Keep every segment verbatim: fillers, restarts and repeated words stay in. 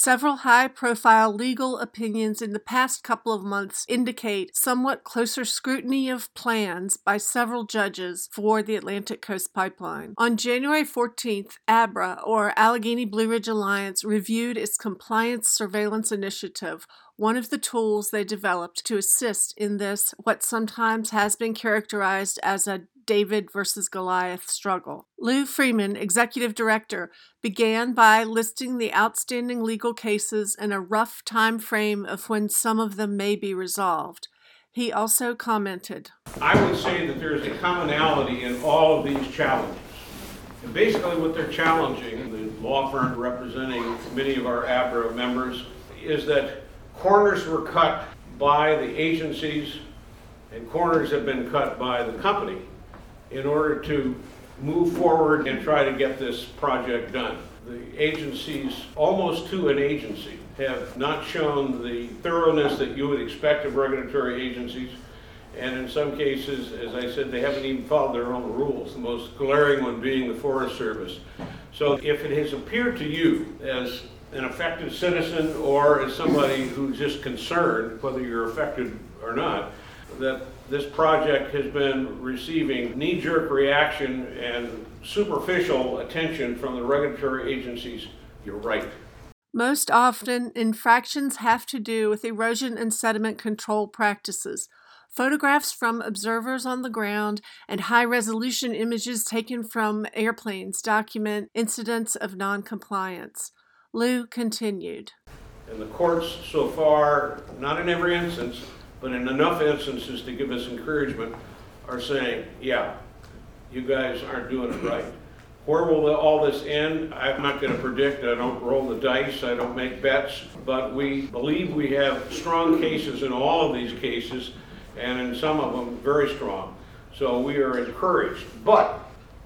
Several high-profile legal opinions in the past couple of months indicate somewhat closer scrutiny of plans by several judges for the Atlantic Coast Pipeline. On January fourteenth, ABRA, or Allegheny Blue Ridge Alliance, reviewed its Compliance Surveillance Initiative, one of the tools they developed to assist in this, what sometimes has been characterized as a David versus Goliath struggle. Lou Freeman, executive director, began by listing the outstanding legal cases and a rough time frame of when some of them may be resolved. He also commented, I would say that there is a commonality in all of these challenges. And basically what they're challenging, the law firm representing many of our ABRA members, is that corners were cut by the agencies and corners have been cut by the company in order to move forward and try to get this project done. The agencies, almost to an agency, have not shown the thoroughness that you would expect of regulatory agencies, and in some cases, as I said, they haven't even followed their own rules, the most glaring one being the Forest Service. So if it has appeared to you as an affected citizen or as somebody who's just concerned, whether you're affected or not, that this project has been receiving knee-jerk reaction and superficial attention from the regulatory agencies, you're right. Most often, infractions have to do with erosion and sediment control practices. Photographs from observers on the ground and high-resolution images taken from airplanes document incidents of noncompliance. Lou continued. And the courts so far, not in every instance, but in enough instances to give us encouragement, are saying, yeah, you guys aren't doing it right. Where will all this end? I'm not going to predict. I don't roll the dice. I don't make bets. But we believe we have strong cases in all of these cases, and in some of them, very strong. So we are encouraged. But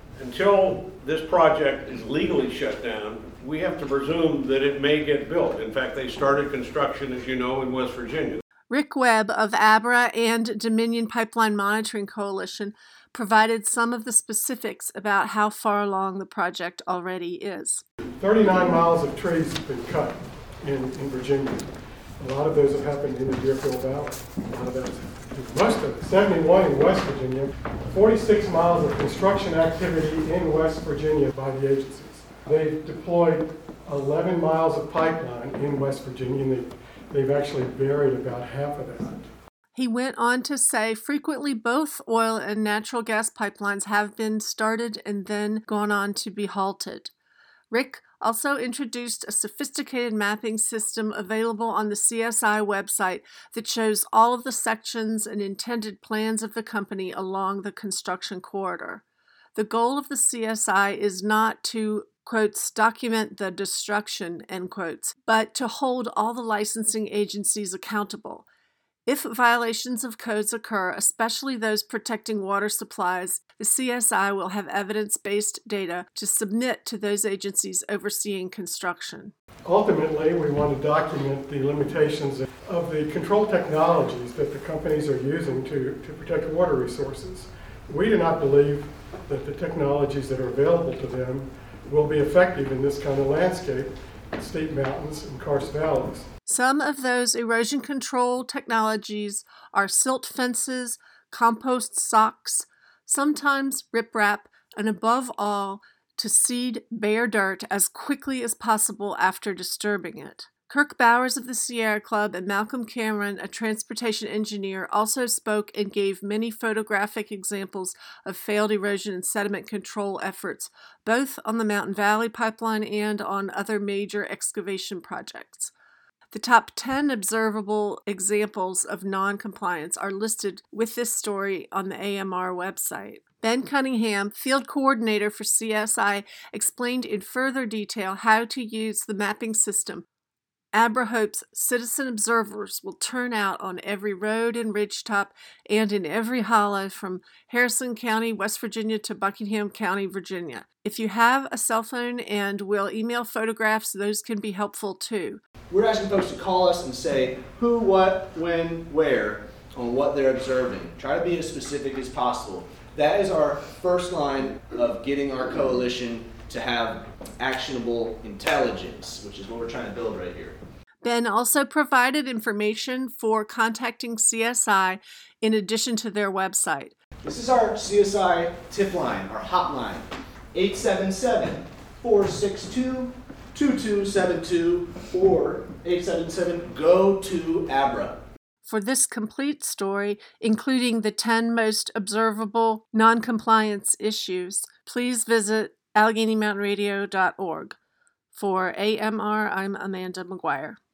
until this project is legally shut down, we have to presume that it may get built. In fact, they started construction, as you know, in West Virginia. Rick Webb of ABRA and Dominion Pipeline Monitoring Coalition provided some of the specifics about how far along the project already is. thirty-nine miles of trees have been cut in, in Virginia. A lot of those have happened in the Deerfield Valley. A lot of those, most of it, seventy-one in West Virginia, forty-six miles of construction activity in West Virginia by the agencies. They've deployed eleven miles of pipeline in West Virginia, and they've, they've actually buried about half of that. He went on to say frequently both oil and natural gas pipelines have been started and then gone on to be halted. Rick also introduced a sophisticated mapping system available on the C S I website that shows all of the sections and intended plans of the company along the construction corridor. The goal of the C S I is not to, quotes, document the destruction, end quotes, but to hold all the licensing agencies accountable. If violations of codes occur, especially those protecting water supplies, the C S I will have evidence-based data to submit to those agencies overseeing construction. Ultimately, we want to document the limitations of the control technologies that the companies are using to, to protect water resources. We do not believe that the technologies that are available to them will be effective in this kind of landscape, steep mountains and karst valleys. Some of those erosion control technologies are silt fences, compost socks, sometimes riprap, and above all, to seed bare dirt as quickly as possible after disturbing it. Kirk Bowers of the Sierra Club and Malcolm Cameron, a transportation engineer, also spoke and gave many photographic examples of failed erosion and sediment control efforts, both on the Mountain Valley Pipeline and on other major excavation projects. The top ten observable examples of non-compliance are listed with this story on the A M R website. Ben Cunningham, field coordinator for C S I, explained in further detail how to use the mapping system. ABRA hopes citizen observers will turn out on every road and ridgetop and in every hollow from Harrison County, West Virginia to Buckingham County, Virginia. If you have a cell phone and will email photographs, those can be helpful too. We're asking folks to call us and say who, what, when, where on what they're observing. Try to be as specific as possible. That is our first line of getting our coalition to have actionable intelligence, which is what we're trying to build right here. Ben also provided information for contacting C S I in addition to their website. This is our C S I tip line, our hotline, eight seven seven, four six two, two two seven two or eight seven seven, G O to ABRA. For this complete story, including the ten most observable noncompliance issues, please visit Allegheny Mountain Radio dot org. For A M R, I'm Amanda McGuire.